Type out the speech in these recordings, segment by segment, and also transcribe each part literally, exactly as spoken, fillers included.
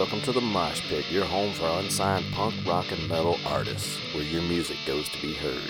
Welcome to the Mosh Pit, your home for unsigned punk, rock, and metal artists, where your music goes to be heard.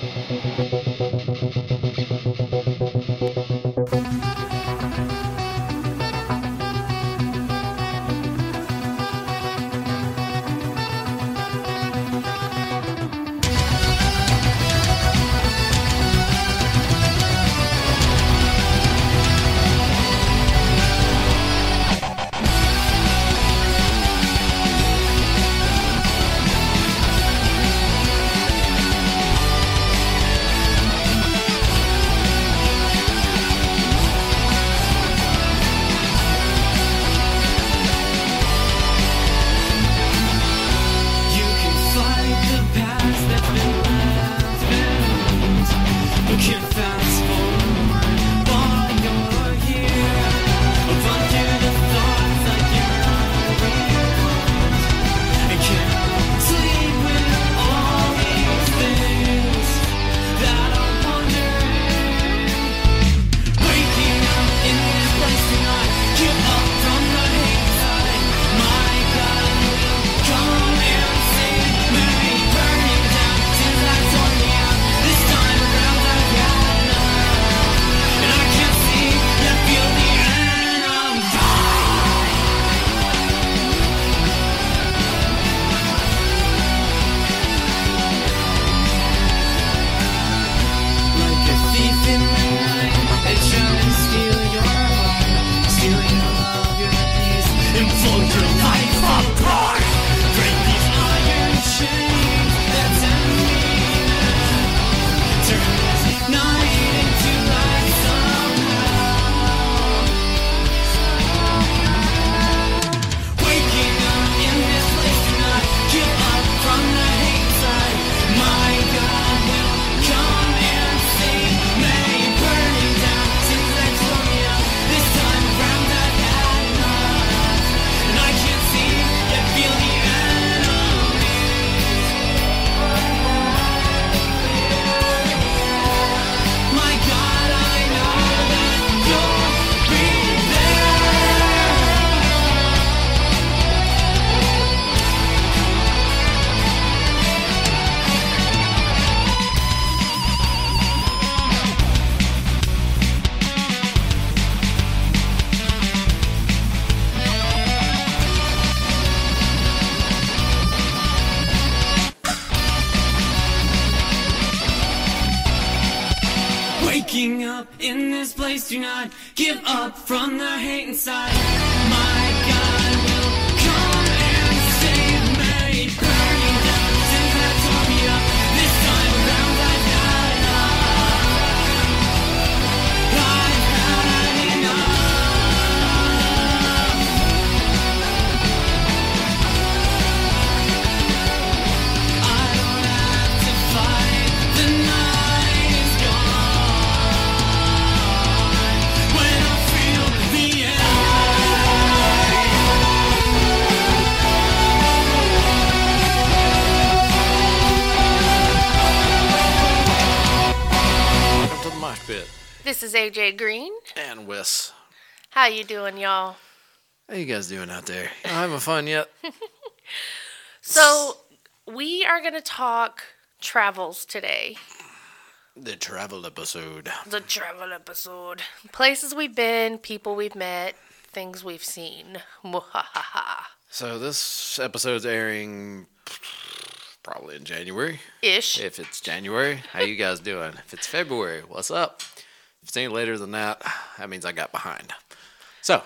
Waking up in this place, do not give up from the hate inside. My God will come and save me. Burning down since that tore me up. This time around I've had enough. I've had enough. I don't have to fight the night is gone. When I feel the Welcome to the Mosh Pit. This is A J Green. And Wes. How you doing, y'all? How you guys doing out there? You having fun yet? So, we are going to talk travels today. The travel episode. The travel episode. Places we've been, people we've met, things we've seen. Mwahaha. So this episode's airing probably in January. Ish. If it's January, how you guys doing? If it's February, what's up? If it's any later than that, that means I got behind. So,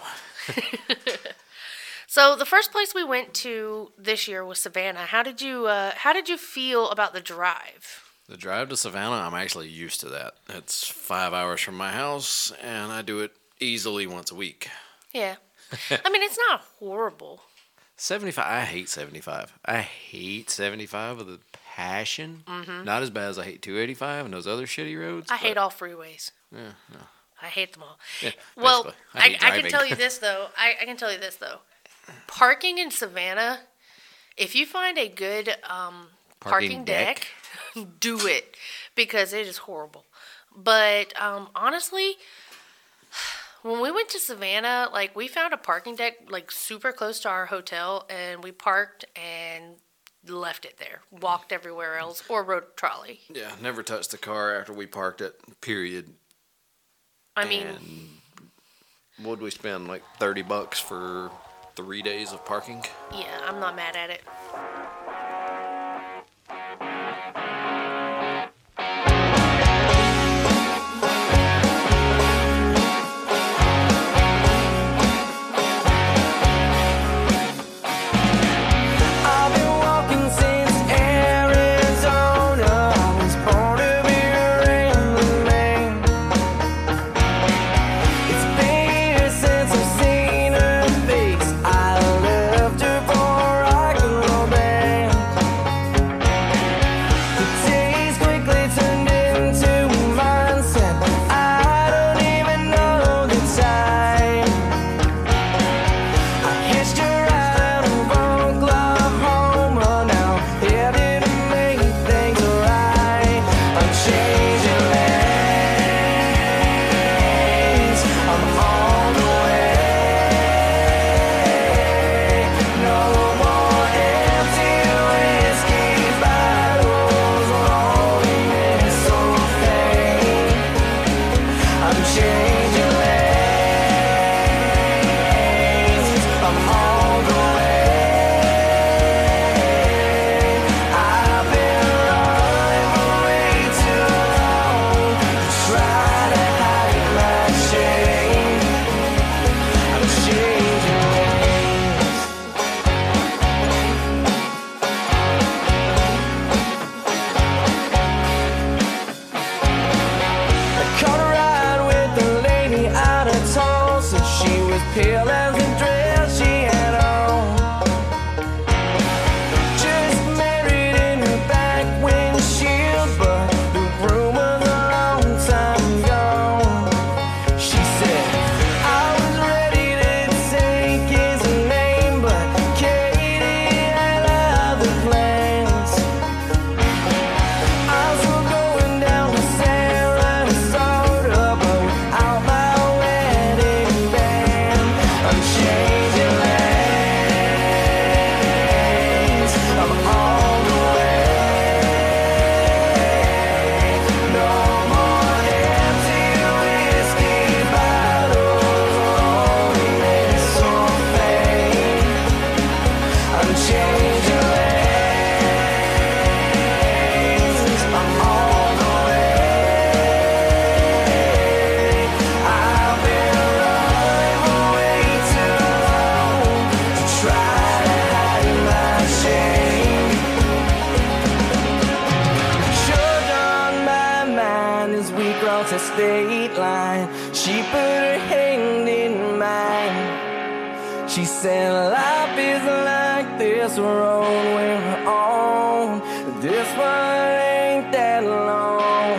So, the first place we went to this year was Savannah. How did you uh, how did you feel about the drive? the drive to Savannah, I'm actually used to that. It's five hours from my house, and I do it easily once a week. Yeah. I mean, it's not horrible. seventy-five, I hate seventy-five. I hate seventy-five with a passion. Mm-hmm. Not as bad as I hate two eighty-five and those other shitty roads. I hate all freeways. Yeah, no. I hate them all. Yeah, well, basically. I I, hate I, can driving. tell you this, though. I, I can tell you this, though. Parking in Savannah, if you find a good um, parking, Parking deck, do it, because it is horrible. But um, honestly, When we went to Savannah, like we found a parking deck like super close to our hotel, and we parked and left it there. Walked everywhere else, or rode a trolley. Yeah, never touched the car after we parked it. Period. I mean, And what'd we spend? Like thirty bucks for three days of parking. yeah, I'm not mad at it. I've been walking since Arizona. I was born to be a rambling man. It's been years since I've seen her face. I left her for a rock and roll band. The days quickly turned into a mindset. I don't even know the time. I hitched a ride out of Oklahoma, now headed to make things right. I'm changing lanes, I'm on the way. No more empty whiskey bottles, loneliness or pain. I'm changing lanes, I'm on the way. I've been running for way too long, try to hide my shame. I'm changing lanes. I caught a ride with a lady out of Tulsa. She was pale as the dress she had on. Just married in her back windshield, but the groom was a long time gone. She said, I was ready to take his name, but Katie had other plans. I'm still going down to Sarasota, but without my wedding band. I'm changing lanes, I'm on the way. No more empty whiskey bottles, loneliness or pain. I'm changing lanes, I'm on the way. I've been running for way too long to try to hide my shame. Judge on my mind as we cross the state line. She put her hand in mine. She said, life is like this road we're on. This one ain't that long.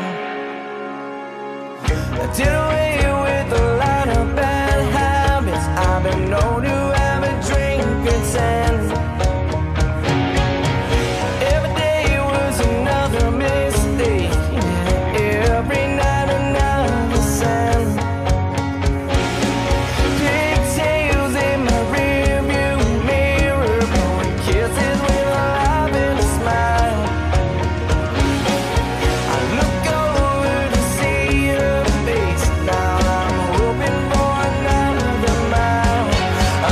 I did away with a lot of bad habits. I've been known to have a drink or ten. Every day was another mistake. Every night another sin. Pigtails in my rearview mirror, blowing kisses with a laugh and a smile. I look over to see her face. Now I'm hoping for another mile. I'm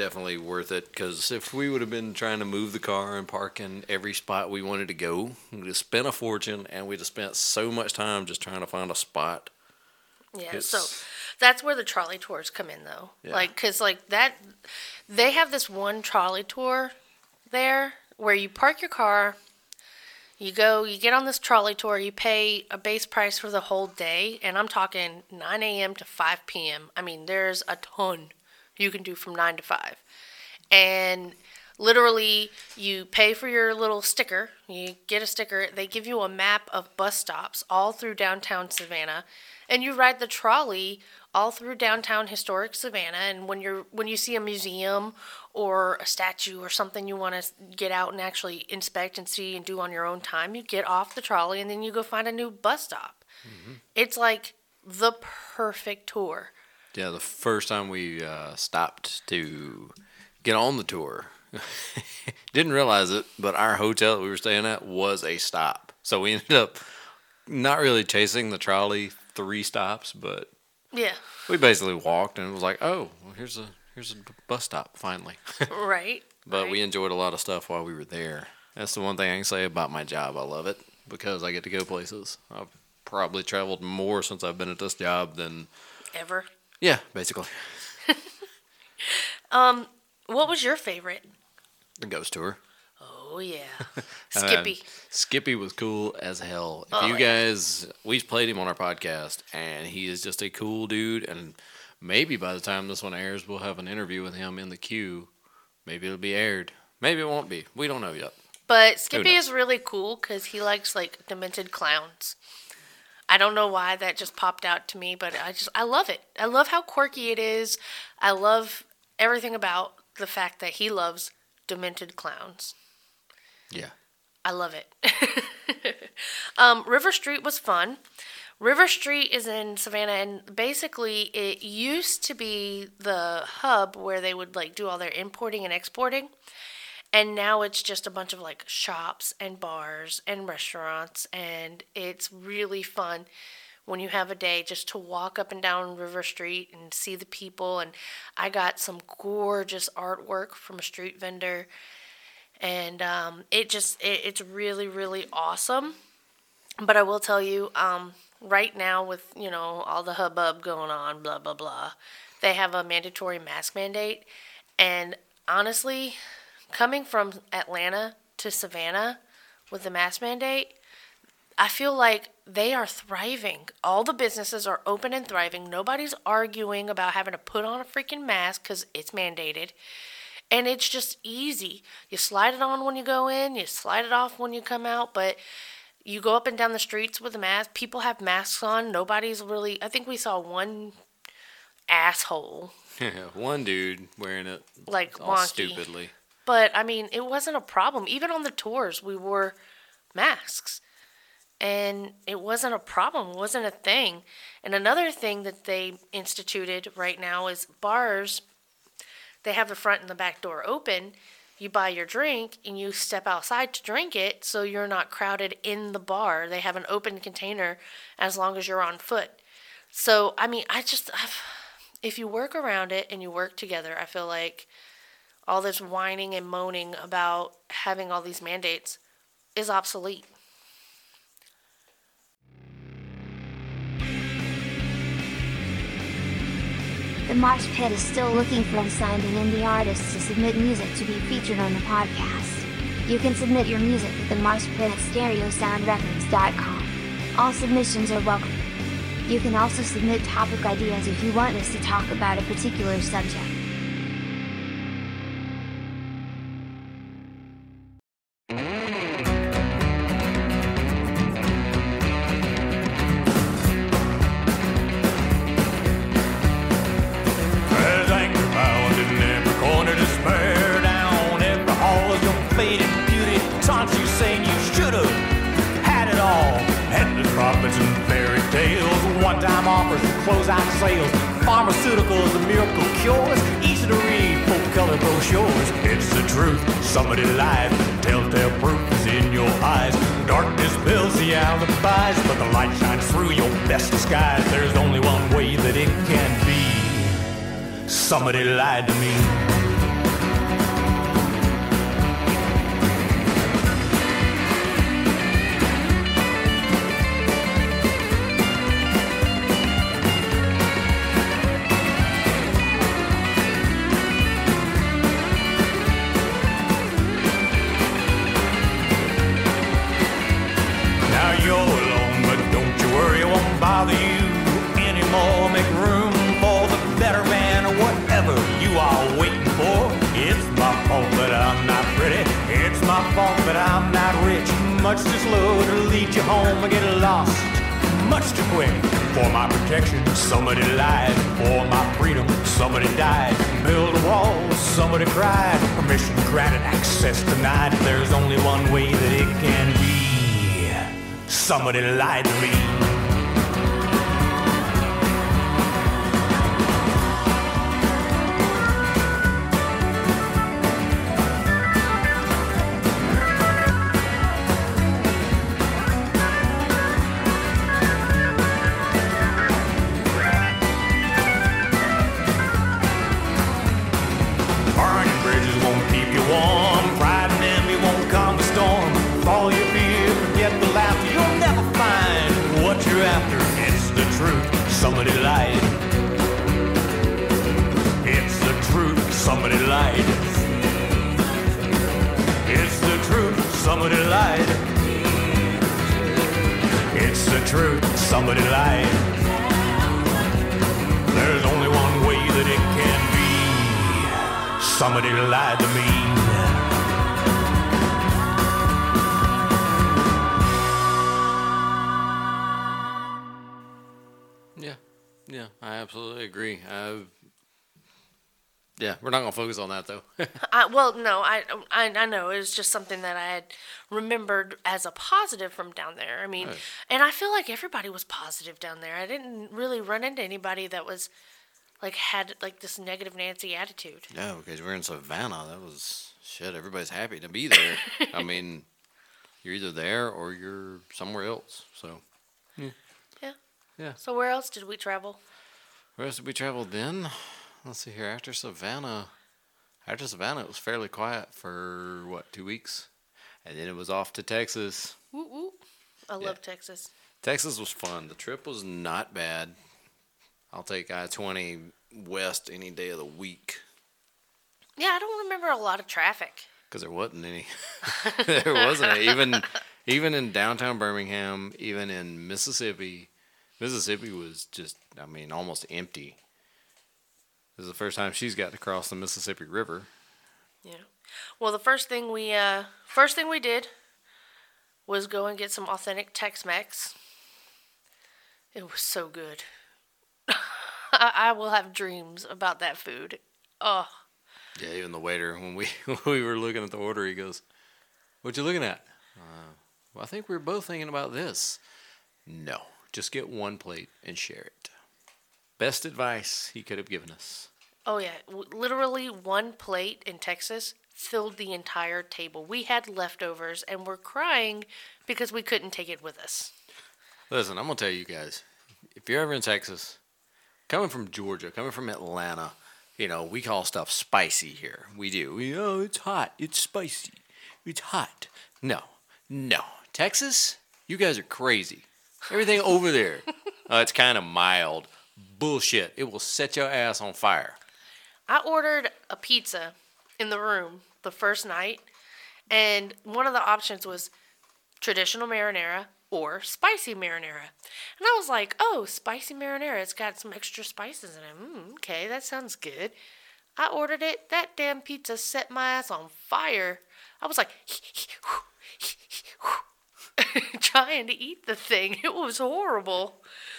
definitely worth it, because if we would have been trying to move the car and park in every spot we wanted to go, we'd have spent a fortune, and we'd have spent so much time just trying to find a spot. Yeah, It's- so that's where the trolley tours come in, though. Yeah. Like, because, like, that, they have this one trolley tour there where you park your car, you go, you get on this trolley tour, you pay a base price for the whole day, and I'm talking nine a.m. to five p.m. I mean, there's a ton you can do from nine to five. And literally, you pay for your little sticker, you get a sticker, they give you a map of bus stops all through downtown Savannah, and you ride the trolley all through downtown historic Savannah. And when you're when you see a museum or a statue or something you want to get out and actually inspect and see and do on your own time, you get off the trolley and then you go find a new bus stop. Mm-hmm. It's like the perfect tour. Yeah, the first time we uh, stopped to get on the tour, didn't realize it, but our hotel that we were staying at was a stop. So we ended up not really chasing the trolley three stops, but Yeah. we basically walked, and it was like, oh, well, here's a here's a bus stop finally. Right. But right. we enjoyed a lot of stuff while we were there. That's the one thing I can say about my job. I love it because I get to go places. I've probably traveled more since I've been at this job than Ever. yeah, basically What was your favorite? the ghost tour. Oh, yeah. Uh, Skippy. Skippy was cool as hell. If Oh, you yeah. guys, we've played him on our podcast, and he is just a cool dude. And maybe by the time this one airs, we'll have an interview with him in the queue. Maybe it'll be aired. Maybe it won't be. We don't know yet. But Skippy knows? is really cool because he likes, like, demented clowns. I don't know why that just popped out to me, but I just, I love it. I love how quirky it is. I love everything about the fact that he loves demented clowns. Yeah. I love it. um, River Street was fun. River Street is in Savannah, and basically it used to be the hub where they would like do all their importing and exporting. And now it's just a bunch of like shops and bars and restaurants, and it's really fun when you have a day just to walk up and down River Street and see the people. And I got some gorgeous artwork from a street vendor. And um, it just, it, it's really, really awesome. But I will tell you, um, right now with, you know, all the hubbub going on, blah, blah, blah, they have a mandatory mask mandate. And honestly, coming from Atlanta to Savannah with the mask mandate, I feel like they are thriving. All the businesses are open and thriving. Nobody's arguing about having to put on a freaking mask because it's mandated. And it's just easy. You slide it on when you go in, you slide it off when you come out, but you go up and down the streets with a mask. People have masks on. Nobody's really, I think we saw one asshole, One dude wearing it like all wonky. stupidly. But, I mean, it wasn't a problem. Even on the tours, we wore masks. And it wasn't a problem. It wasn't a thing. And another thing that they instituted right now is bars. They have the front and the back door open. You buy your drink and you step outside to drink it so you're not crowded in the bar. They have an open container as long as you're on foot. So, I mean, I just, I've, if you work around it and you work together, I feel like all this whining and moaning about having all these mandates is obsolete. The Mosh Pit is still looking for unsigned and indie artists to submit music to be featured on the podcast. You can submit your music at the Mosh Pit at stereo sound records dot com. All submissions are welcome. You can also submit topic ideas if you want us to talk about a particular subject. There's anger bound in every corner, despair down every hall of your faded beauty. Taunts you saying you should've had it all. Endless profits and fairy tales, one-time offers and closeout sales, pharmaceuticals and miracle cures, easy to read, full-color brochures. It's the truth, somebody lied, the telltale proof is in your eyes. Darkness builds the alibis, but the light shines through your best disguise. There's only one way that it can be. Somebody lied to me. much this load to lead you home and get lost much too quick. For my protection, somebody lied. For my freedom, somebody died. Build a wall, somebody cried. Permission granted, access denied. There's only one way that it can be. Somebody lied to me. Somebody lied. It's the truth, somebody lied. It's the truth, somebody lied. It's the truth, somebody lied. There's only one way that it can be. Somebody lied to me. Yeah, I absolutely agree. Uh, yeah, we're not gonna focus on that though. I, well, no, I, I I know it was just something that I had remembered as a positive from down there. I mean, Right. and I feel like everybody was positive down there. I didn't really run into anybody that was like had like this negative Nancy attitude. Yeah, because we're in Savannah. That was shit. Everybody's happy to be there. I mean, you're either there or you're somewhere else. So Yeah. yeah. So where else did we travel? Where else did we travel then? Let's see here. After Savannah, after Savannah, it was fairly quiet for what, two weeks, and then it was off to Texas. Woo woo. I Yeah. love Texas. Texas was fun. The trip was not bad. I'll take I twenty west any day of the week Yeah, I don't remember a lot of traffic. because there wasn't any. There wasn't any. even even in downtown Birmingham, even in Mississippi. Mississippi was just, I mean, almost empty. This is the first time she's got to cross the Mississippi River. Yeah. Well, the first thing we uh first thing we did was go and get some authentic Tex-Mex. It was so good. I, I will have dreams about that food. Oh, Yeah, even the waiter, when we when we were looking at the order, he goes, "What you looking at?" Uh, well, I think we were both thinking about this. No, just get one plate and share it. Best advice he could have given us. oh yeah. W- literally one plate in Texas filled the entire table. We had leftovers and we're crying because we couldn't take it with us. Listen, I'm gonna tell you guys, if you're ever in Texas, coming from Georgia, coming from Atlanta, you know, we call stuff spicy here. We do. We, oh, it's hot. It's spicy. It's hot. No, no. Texas, you guys are crazy. Everything over there, uh, it's kind of mild. Bullshit. It will set your ass on fire. I ordered a pizza in the room the first night, and one of the options was traditional marinara or spicy marinara. And I was like, oh, spicy marinara. It's got some extra spices in it. Mm, okay, that sounds good. I ordered it. That damn pizza set my ass on fire. I was like, trying to eat the thing. It was horrible.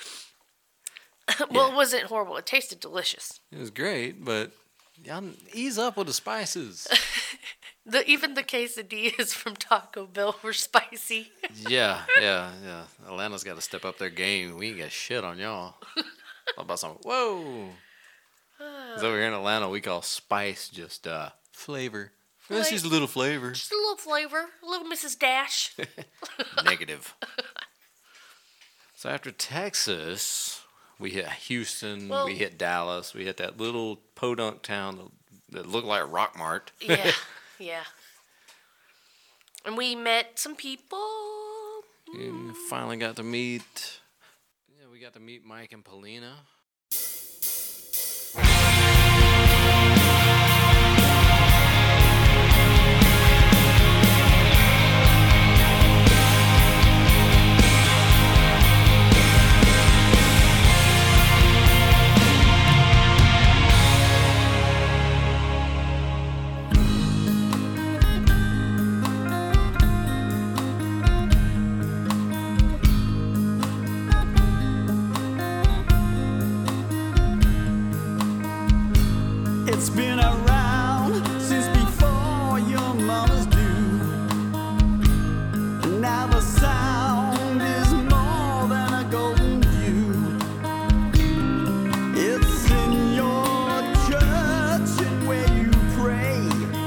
Well, Yeah. it wasn't horrible. It tasted delicious. It was great, but y'all ease up with the spices. The even the quesadillas from Taco Bell were spicy. Yeah, yeah, yeah. Atlanta's got to step up their game. We ain't got shit on y'all. How about some? Whoa. 'Cause over here in Atlanta, we call spice just uh, flavor. That's just a little flavor. Just a little flavor, a little Missus Dash. Negative. So after Texas, we hit Houston, Well- we hit Dallas, we hit that little podunk town that looked like Rockmart. Yeah, yeah. And we met some people. And finally got to meet. Yeah, we got to meet Mike and Paulina. It's been around since before your mama's due. Now the sound is more than a golden view. It's in your church and where you pray.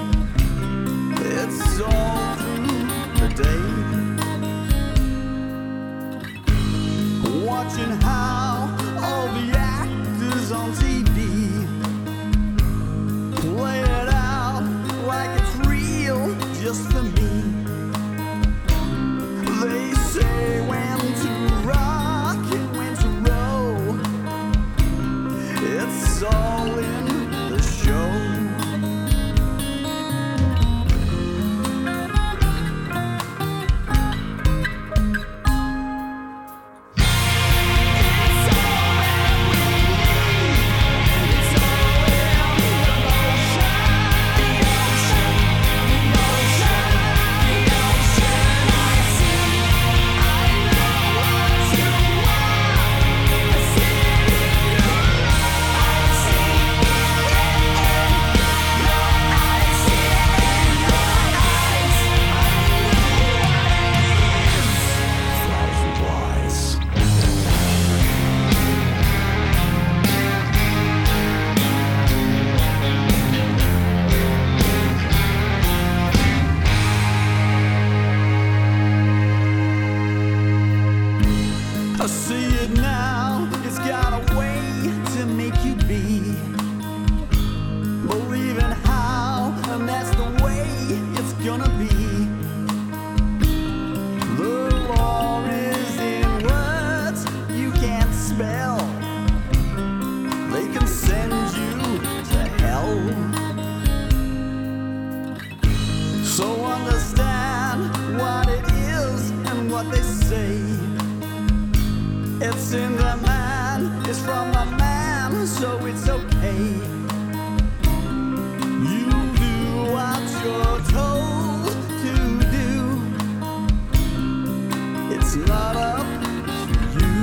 It's all through the day. Watching how all the actors on T V play it out like it's real just for me. They say when to rock and when to roll. It's all in the show. I see it now, it's got a way to make you be. Believing how, and that's the way it's gonna be. The law is in words you can't spell. They can send you to hell. So understand what it is and what they say. It's in the man, it's from the man, so it's okay. You do what you're told to do. It's not up to you.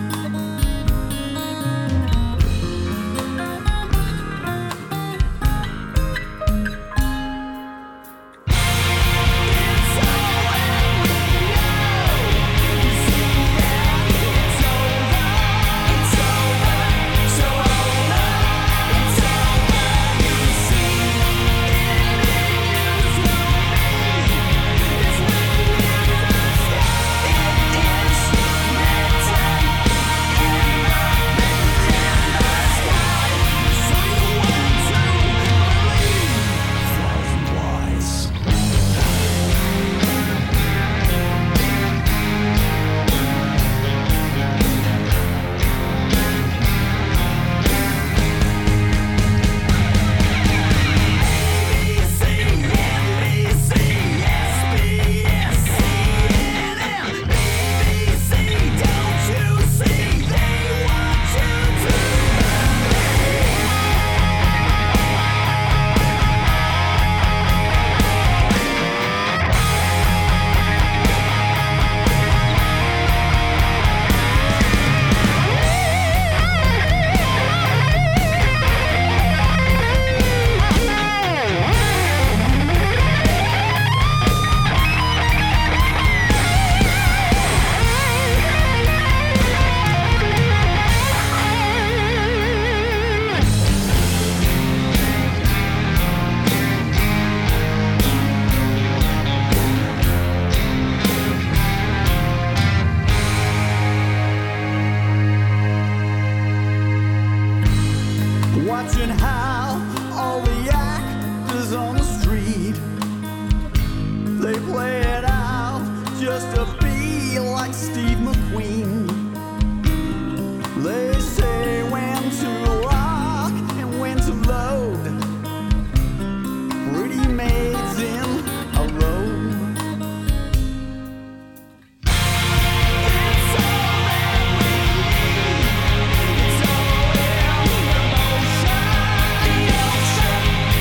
Watching how all the actors on the street, they play it out just to be like Steve McQueen. They say when to rock and when to load. Pretty maids in a row.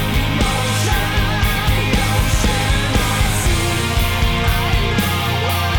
Emotion, emotion, I see, I know what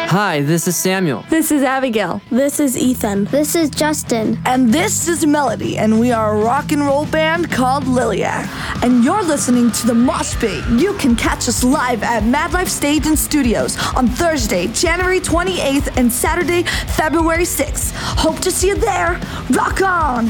Hi, this is Samuel. This is Abigail. This is Ethan. This is Justin. And this is Melody, and we are a rock and roll band called Liliac. And you're listening to the Mosh Pit. You can catch us live at Mad Life Stage and Studios on Thursday, January twenty-eighth, and Saturday, February sixth. Hope to see you there. Rock on!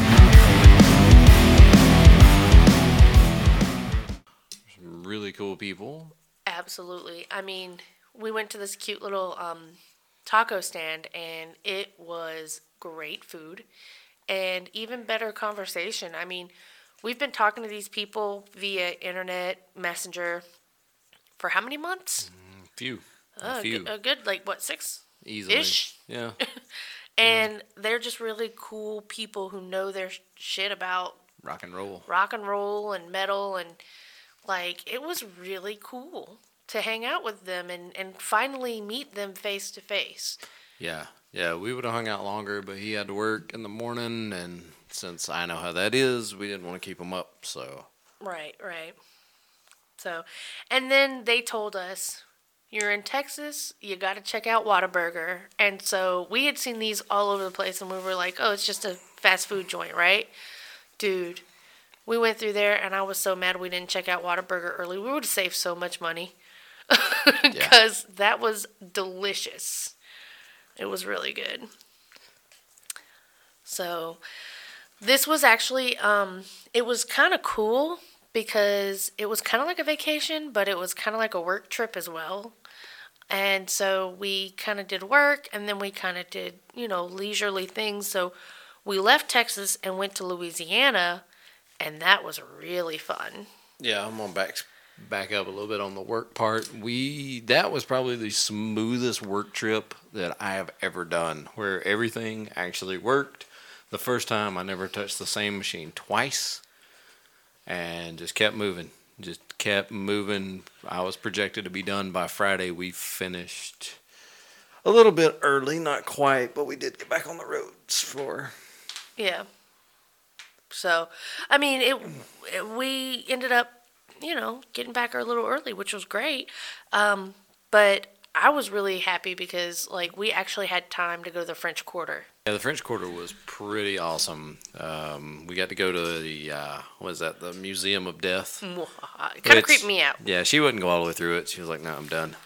Some really cool people. Absolutely. I mean, we went to this cute little um, taco stand, and it was great food and even better conversation. I mean, we've been talking to these people via internet messenger for how many months? Mm, few. Uh, a few. A good, like, what, six? Easily. Ish? Yeah. And yeah. They're just really cool people who know their shit about rock and roll. Rock and roll and metal. And, like, it was really cool to hang out with them and, and finally meet them face to face. Yeah. Yeah, we would have hung out longer, but he had to work in the morning, and since I know how that is, we didn't want to keep him up, so. Right, right. So, and then they told us, you're in Texas, you got to check out Whataburger. And so we had seen these all over the place, and we were like, oh, it's just a fast food joint, right? Dude, we went through there, and I was so mad we didn't check out Whataburger early. We would have saved so much money. Because yeah. That was delicious. It was really good. So, this was actually, um, it was kind of cool because it was kind of like a vacation, but it was kind of like a work trip as well. And so we kind of did work, and then we kind of did, you know, leisurely things. So we left Texas and went to Louisiana, and that was really fun. Yeah, I'm on back back up a little bit on the work part. We that was probably the smoothest work trip that I have ever done, where everything actually worked. The first time I never touched the same machine twice, and just kept moving. Just kept moving. I was projected to be done by Friday. We finished a little bit early, not quite, but we did get back on the roads for. Yeah. So, I mean, it, it we ended up, you know, getting back a little early, which was great. Um, but I was really happy because, like, we actually had time to go to the French Quarter. Yeah, the French Quarter was pretty awesome. Um, we got to go to the, uh, what is that, the Museum of Death? It kind of creeped me out. Yeah, she wouldn't go all the way through it. She was like, no, I'm done.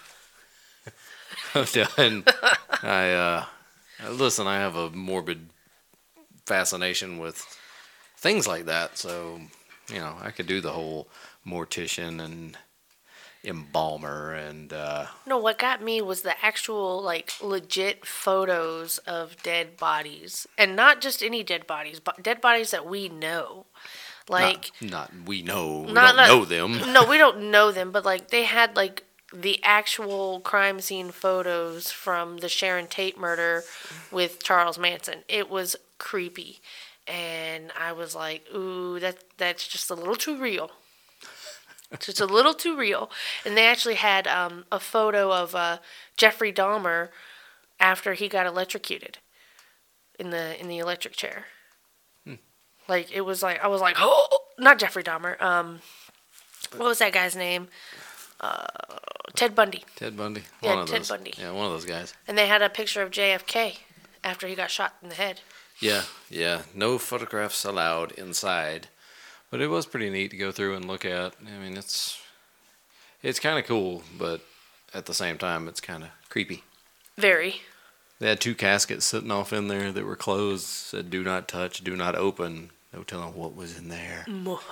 I'm done. I, uh, listen, I have a morbid fascination with things like that. So, you know, I could do the whole mortician and embalmer and uh no what got me was the actual, like, legit photos of dead bodies, and not just any dead bodies, but dead bodies that we know, like not, not we know we not, don't not, know them. No, we don't know them, but like they had like the actual crime scene photos from the Sharon Tate murder with Charles Manson. It was creepy, and I was like, ooh, that that's just a little too real. It's just a little too real. And they actually had um, a photo of uh, Jeffrey Dahmer after he got electrocuted in the in the electric chair. Hmm. Like, it was like, I was like, oh, not Jeffrey Dahmer. Um, what was that guy's name? Uh, Ted Bundy. Ted Bundy. Yeah, one of Ted those. Bundy. Yeah, one of those guys. And they had a picture of J F K after he got shot in the head. Yeah, yeah. No photographs allowed inside. But it was pretty neat to go through and look at. I mean, it's it's kind of cool, but at the same time, it's kind of creepy. Very. They had two caskets sitting off in there that were closed. Said, "Do not touch, do not open." No telling what was in there.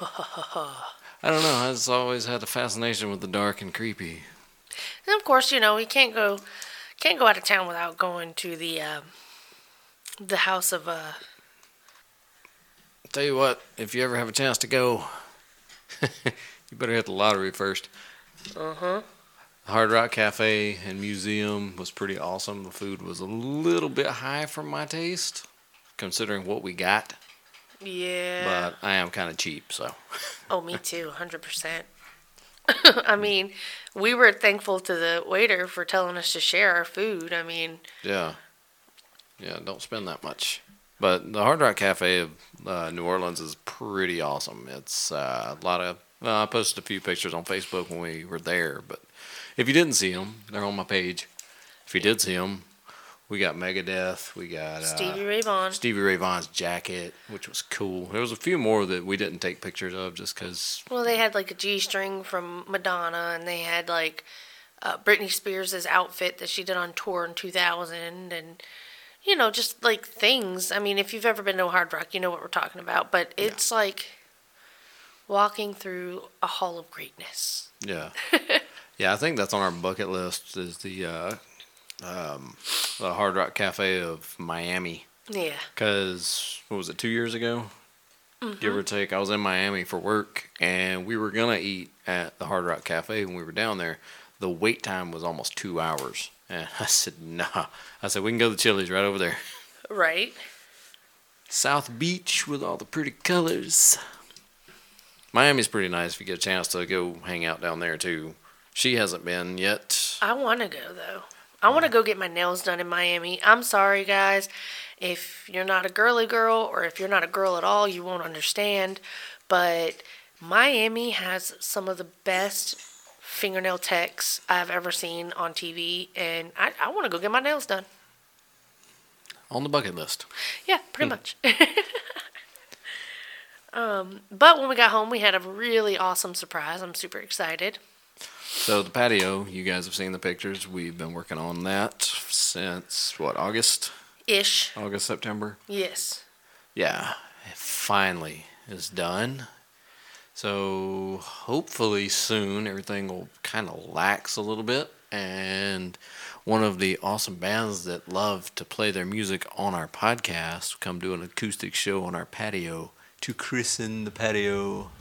I don't know. I just always had a fascination with the dark and creepy. And of course, you know, you can't go can't go out of town without going to the uh, the house of. Uh, Tell you what, if you ever have a chance to go, you better hit the lottery first. Uh-huh. Hard Rock Cafe and Museum was pretty awesome. The food was a little bit high for my taste, considering what we got. Yeah. But I am kind of cheap, so. Oh, me too, one hundred percent. I mean, we were thankful to the waiter for telling us to share our food. I mean. Yeah. Yeah, don't spend that much. But the Hard Rock Cafe of uh, New Orleans is pretty awesome. It's uh, a lot of. Well, I posted a few pictures on Facebook when we were there, but if you didn't see them, they're on my page. if you did see them, we got Megadeth. We got uh, Stevie Ray Vaughan. Stevie Ray Vaughan's jacket, which was cool. There was a few more that we didn't take pictures of just because. Well, they had like a G-string from Madonna, and they had like uh, Britney Spears' outfit that she did on tour in two thousand, and you know, just like things. I mean, if you've ever been to a Hard Rock, you know what we're talking about. But it's yeah. like walking through a hall of greatness. Yeah, yeah. I think that's on our bucket list. Is the uh, um, the Hard Rock Cafe of Miami. Yeah. Because what was it, two years ago? Mm-hmm. Give or take. I was in Miami for work, and we were gonna eat at the Hard Rock Cafe when we were down there. The wait time was almost two hours, and I said, "Nah." I said, "We can go to Chili's right over there." Right. South Beach with all the pretty colors. Miami's pretty nice if you get a chance to go hang out down there too. She hasn't been yet. I want to go though. I want to go get my nails done in Miami. I'm sorry, guys. If you're not a girly girl, or if you're not a girl at all, you won't understand. But Miami has some of the best fingernail techs I've ever seen on T V, and I, I want to go get my nails done. On the bucket list. Yeah, pretty much. um, but when we got home, we had a really awesome surprise. I'm super excited. So the patio, you guys have seen the pictures. We've been working on that since, what, August? Ish. August, September? Yes. Yeah, it finally is done. So hopefully soon everything will kind of lax a little bit. And one of the awesome bands that love to play their music on our podcast will come do an acoustic show on our patio to christen the patio.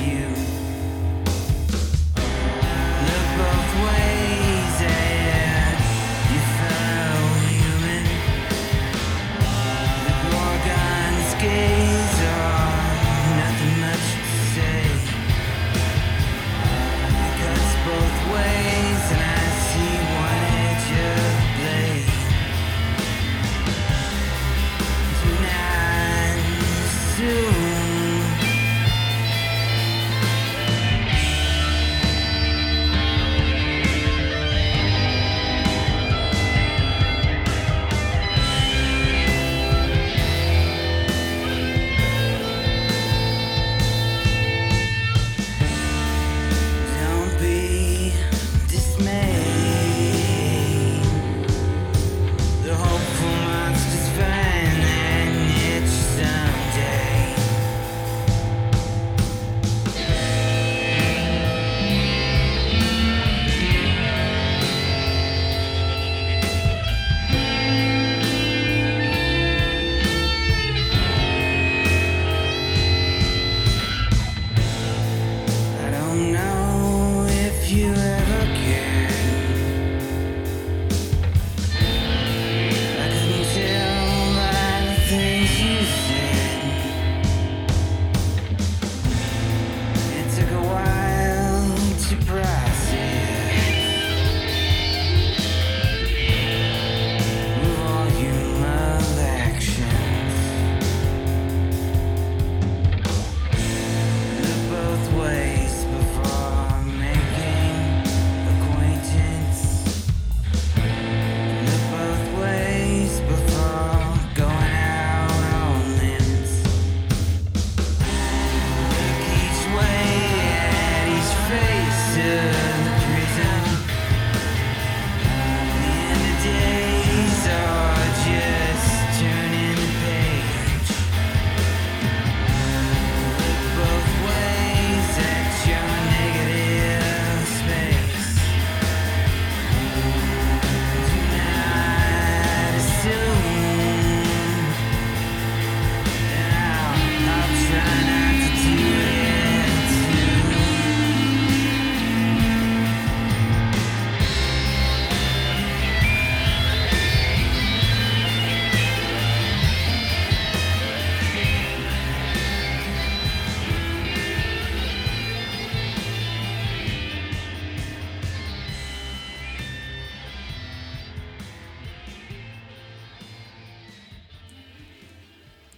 Look both ways, yeah.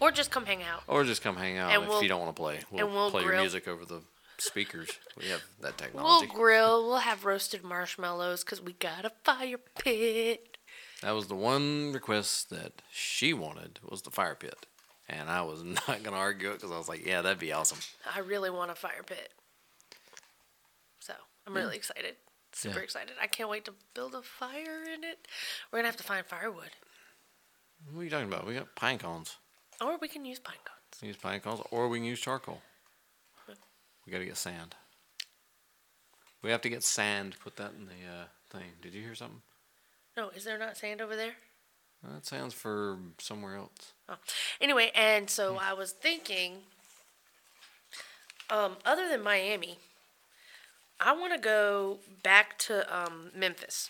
Or just come hang out. Or just come hang out And if we'll- you don't want to play. We'll, and we'll play your grill. music over the speakers. We have that We'll technology. grill. We'll have roasted marshmallows because we got a fire pit. That was the one request that she wanted was the fire pit. And I was not going to argue it because I was like, yeah, that'd be awesome. I really want a fire pit. So I'm really excited. Super Yeah. excited. I can't wait to build a fire in it. We're going to have to find firewood. What are you talking about? We got pine cones. Or we can use pine cones. We can use pine cones or we can use charcoal. We got to get sand. We have to get sand. Put that in the uh, thing. Did you hear something? No, is there not sand over there? That sounds for somewhere else. Oh. Anyway, and so I was thinking, um, other than Miami, I want to go back to um, Memphis.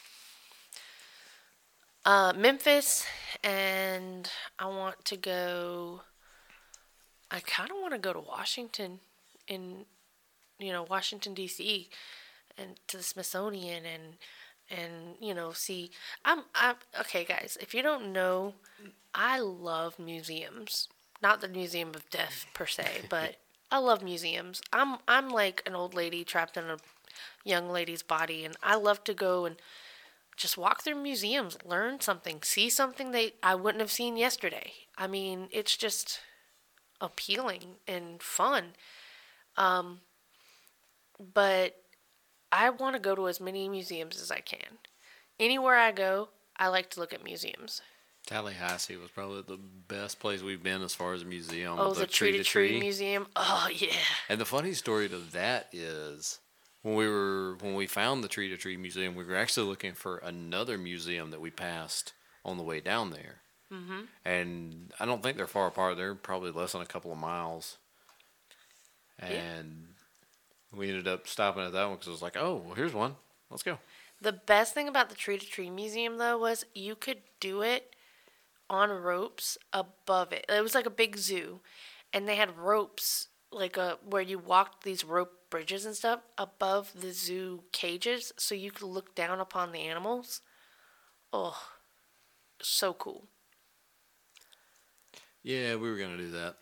Uh, Memphis, and I want to go. I kind of want to go to Washington, in, you know, Washington D C, and to the Smithsonian, and and you know, see. I'm I'm okay, guys. If you don't know, I love museums. Not the Museum of Death per se, but I love museums. I'm I'm like an old lady trapped in a young lady's body, and I love to go and just walk through museums, learn something, see something they I wouldn't have seen yesterday. I mean, it's just appealing and fun. Um, but I want to go to as many museums as I can. Anywhere I go, I like to look at museums. Tallahassee was probably the best place we've been as far as a museum. Oh, with the Tree to Tree Museum. Oh, yeah. And the funny story to that is when we were when we found the Tree to Tree Museum, we were actually looking for another museum that we passed on the way down there. Mm-hmm. And I don't think they're far apart. They're probably less than a couple of miles. And yeah. we ended up stopping at that one because it was like, oh, well, here's one. Let's go. The best thing about the Tree to Tree Museum, though, was you could do it on ropes above it. It was like a big zoo, and they had ropes, like a where you walked these rope bridges and stuff above the zoo cages, so you could look down upon the animals. Oh, so cool. Yeah, we were going to do that.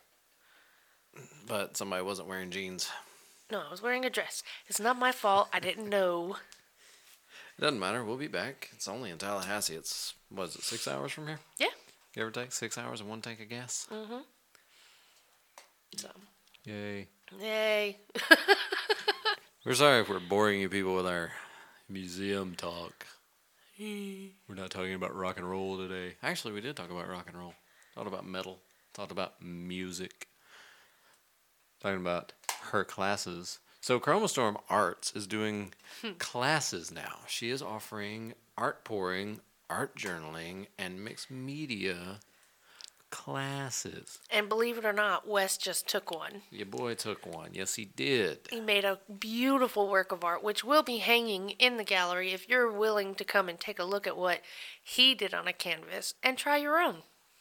But somebody wasn't wearing jeans. No, I was wearing a dress. It's not my fault. I didn't know. It doesn't matter. We'll be back. It's only in Tallahassee. It's, what is it, six hours from here? Yeah. Give or take, six hours and one tank of gas. Mm-hmm. So. Yay. Yay. We're sorry if we're boring you people with our museum talk. We're not talking about rock and roll today. Actually, we did talk about rock and roll. Talked about metal. Talked about music. Talking about her classes. So Chromostorm Arts is doing classes now. She is offering art pouring, art journaling, and mixed media classes. And believe it or not, Wes just took one. Your boy took one. Yes, he did. He made a beautiful work of art, which will be hanging in the gallery if you're willing to come and take a look at what he did on a canvas and try your own.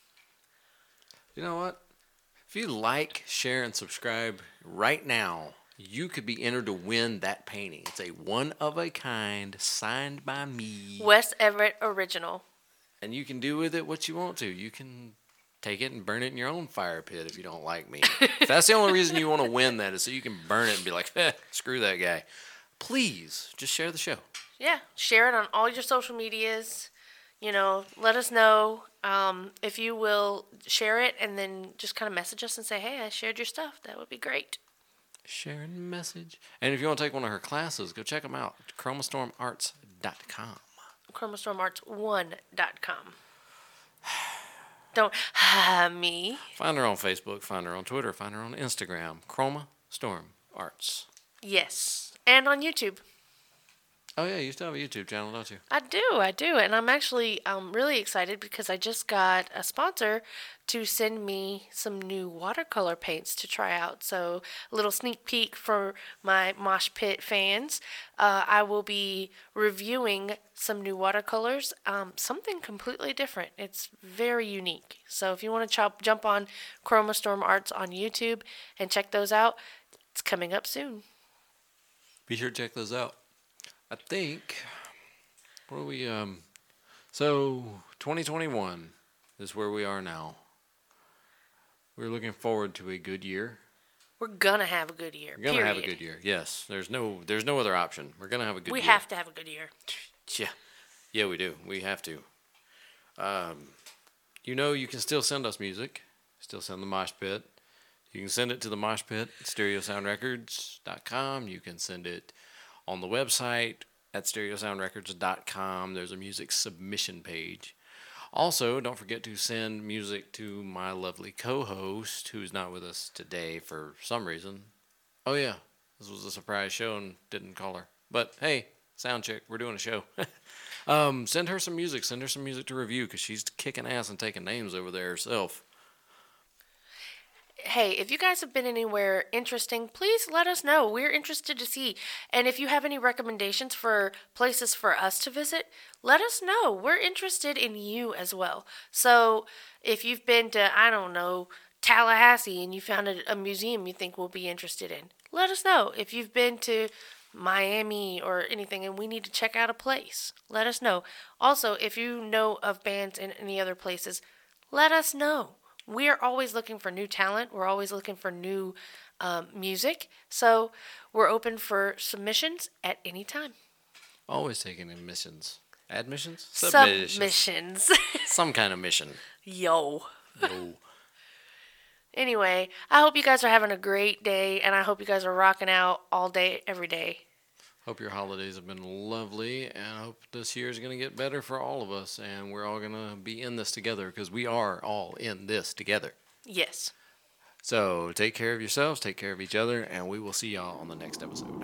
You know what? If you like, share, and subscribe right now, you could be entered to win that painting. It's a one-of-a-kind, signed by me. Wes Everett original. And you can do with it what you want to. You can take it and burn it in your own fire pit if you don't like me. If that's the only reason you want to win that is so you can burn it and be like, eh, screw that guy. Please, just share the show. Yeah, share it on all your social medias. You know, let us know um, if you will share it and then just kind of message us and say, hey, I shared your stuff. That would be great. Sharing a message. And if you want to take one of her classes, go check them out. chromostorm arts dot com. chromostorm arts one dot com. Don't ha me. Find her on Facebook, find her on Twitter, find her on Instagram. Chroma Storm Arts. Yes. And on YouTube. Oh, yeah, you still have a YouTube channel, don't you? I do, I do. And I'm actually um, really excited because I just got a sponsor to send me some new watercolor paints to try out. So a little sneak peek for my Mosh Pit fans. Uh, I will be reviewing some new watercolors, um, something completely different. It's very unique. So if you want to chop, jump on Chromostorm Arts on YouTube and check those out, it's coming up soon. Be sure to check those out. I think, what are we, um, so twenty twenty-one is where we are now. We're looking forward to a good year. We're gonna have a good year. We're gonna period. have a good year. Yes, there's no there's no other option. We're gonna have a good We year. have to have a good year. Yeah, yeah, we do. We have to. Um, you know, you can still send us music. Still send the Mosh Pit. You can send it to the Mosh Pit at stereo sound records dot com. You can send it on the website at stereo sound records dot com. There's a music submission page. Also, don't forget to send music to my lovely co-host, who's not with us today for some reason. Oh yeah, this was a surprise show and didn't call her. But hey, sound check, we're doing a show. um, send her some music. Send her some music to review because she's kicking ass and taking names over there herself. Hey, if you guys have been anywhere interesting, please let us know. We're interested to see. And if you have any recommendations for places for us to visit, let us know. We're interested in you as well. So if you've been to, I don't know, Tallahassee and you found a, a museum you think we'll be interested in, let us know. If you've been to Miami or anything and we need to check out a place, let us know. Also, if you know of bands in any other places, let us know. We are always looking for new talent. We're always looking for new um, music. So we're open for submissions at any time. Always taking admissions. Admissions? Submissions. Some kind of mission. Yo. Yo. Anyway, I hope you guys are having a great day, and I hope you guys are rocking out all day, every day. Hope your holidays have been lovely, and I hope this year is going to get better for all of us, and we're all going to be in this together, because we are all in this together. Yes. So take care of yourselves, take care of each other, and we will see y'all on the next episode.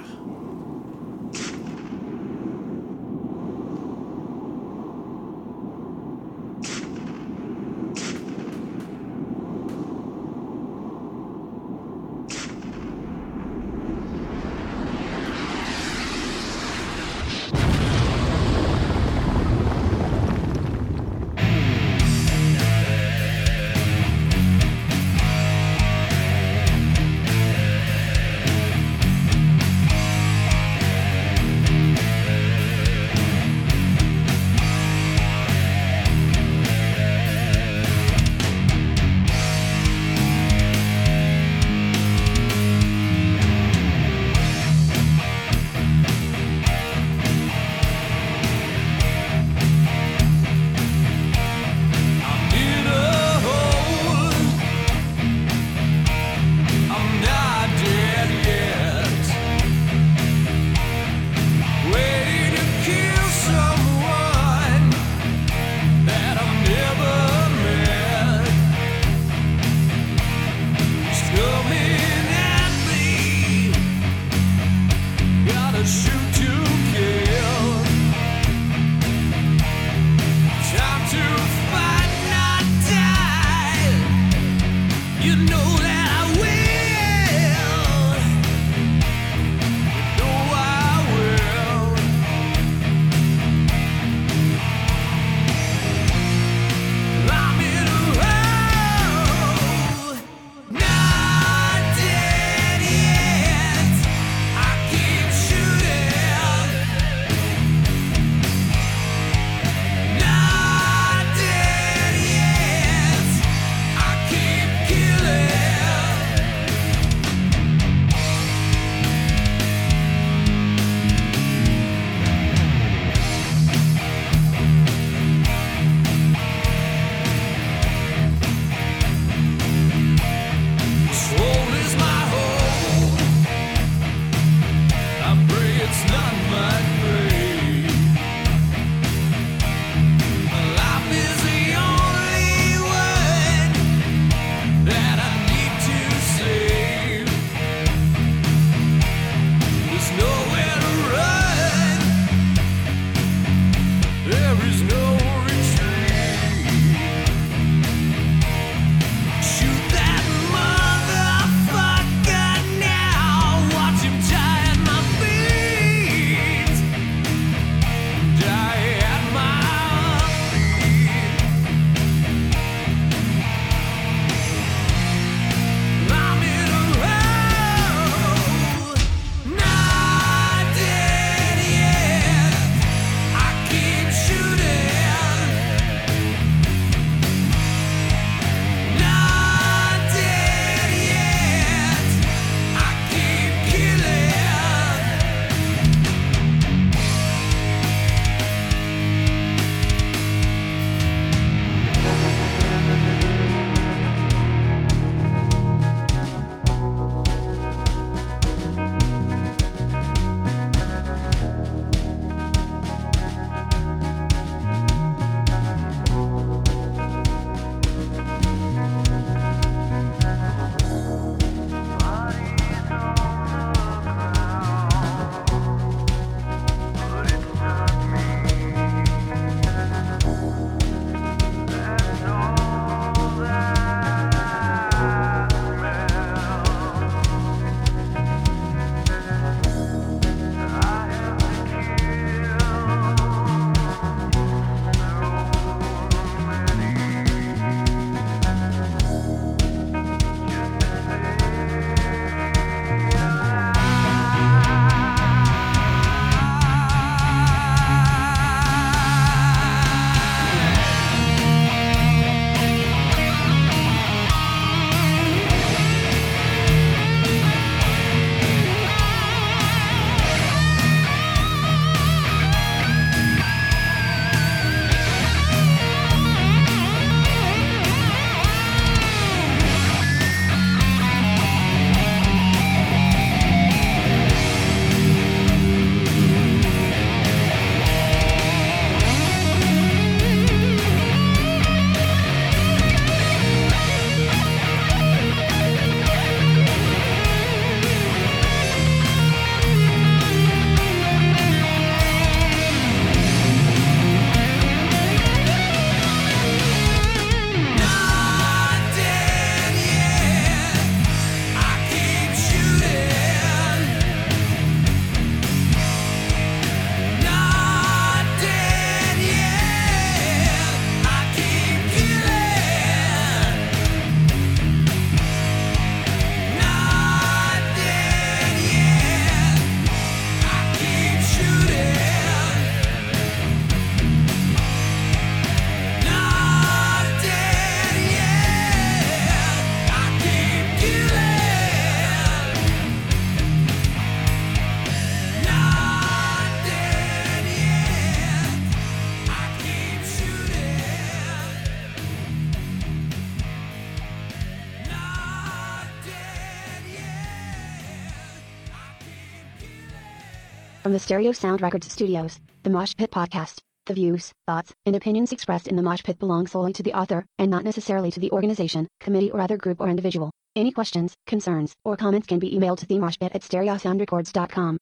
From the Stereo Sound Records studios, the Mosh Pit Podcast. The views, thoughts, and opinions expressed in the Mosh Pit belong solely to the author, and not necessarily to the organization, committee or other group or individual. Any questions, concerns, or comments can be emailed to the moshpit at stereo sound records dot com.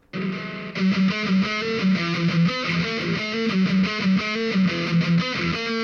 Thank you.